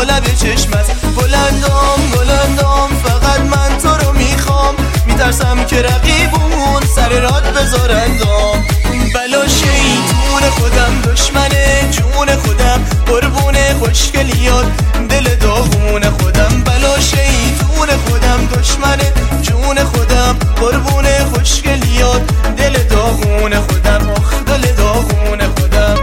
لب چشمت. بلندام فقط من تو رو میخوام، میترسم که رقیبون سر راد بذارندم. بلا شیطون خودم، دشمن جون خودم، قربون خوشگلیات دل داغون خودم. بلا شیطون خودم، دشمن جون خودم، قربون خوشگلیات دل داغون خودم. آخ دل داغون خودم.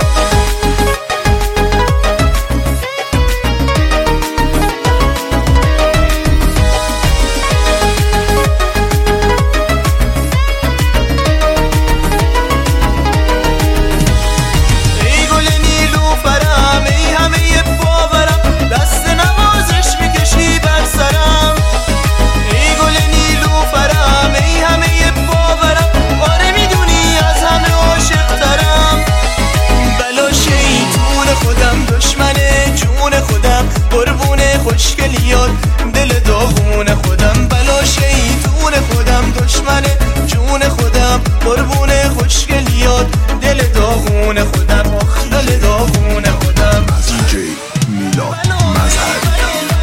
خوشگلیات دل داغون خودم. بلا شیطون خودم، دشمن جون خودم، قربون خوشگلیات دل داغون خودم. آخ دل داغون خودم. دی‌جی میلاد مظهری.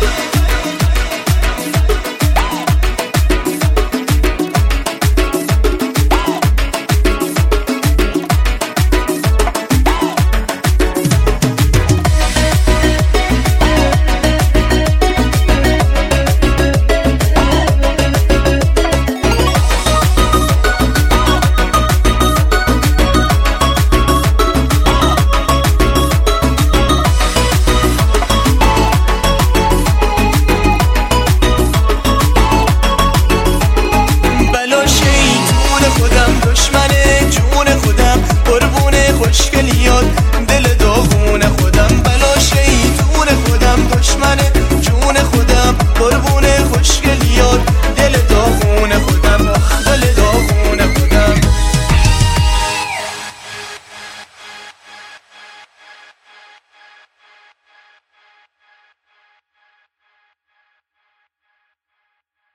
دشمن جون خودم، قربون خوشگلیات دل داغون خودم. بلا شیطون خودم، دشمن